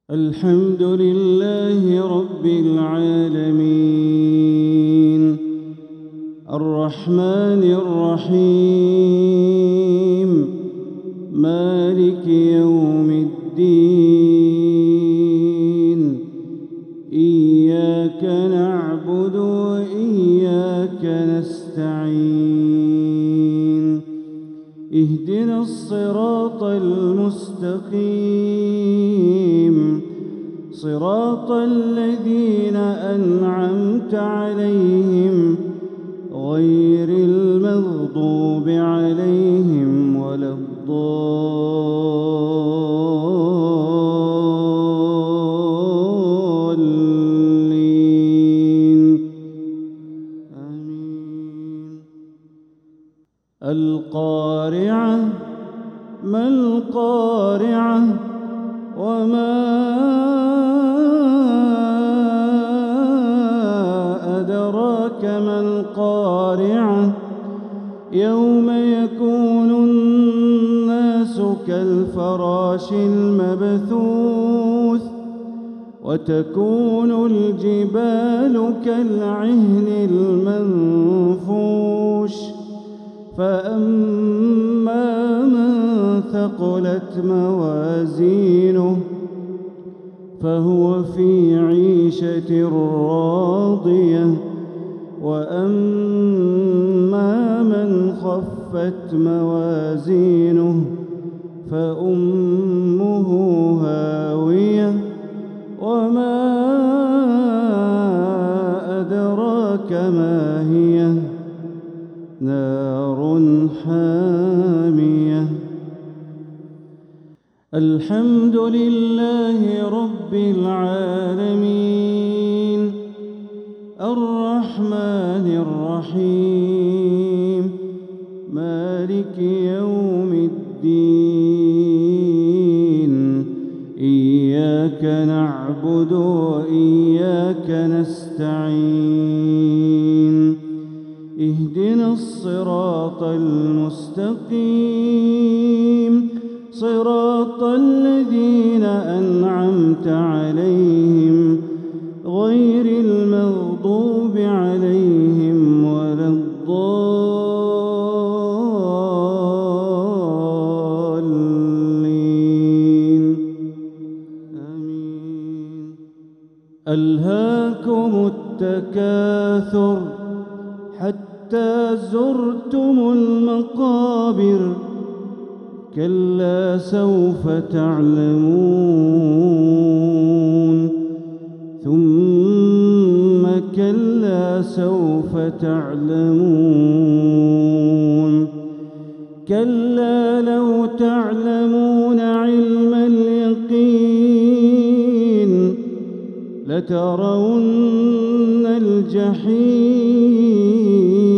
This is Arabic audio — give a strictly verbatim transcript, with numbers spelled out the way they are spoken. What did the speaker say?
الحمد لله رب العالمين الرحمن الرحيم مالك يوم الدين إياك نعبد وإياك نستعين اهدنا الصراط المستقيم صراط الذين أنعمت عليهم غير المغضوب عليهم ولا الضالين آمين. القارعة ما القارعة وما أدراك ما القارعة يوم يكون الناس كالفراش المبثوث وتكون الجبال كالعهن المنفوش فأما من ثقلت موازينه فهو في عيشة راضية وأما من خفت موازينه فأمه هاوية وما أدراك ما هي نار حامية. الحمد لله رب العالمين الرحمن الرحيم مالك يوم الدين إياك نعبد وإياك نستعين اهدنا الصراط المستقيم صراط الذين أنعمت عليهم غير المغضوب عليهم ولا الضالين آمين. ألهاكم التكاثر حتى زرتم المقابر كلا سوف تعلمون ثم كلا سوف تعلمون كلا لو تعلمون علم اليقين لترون الجحيم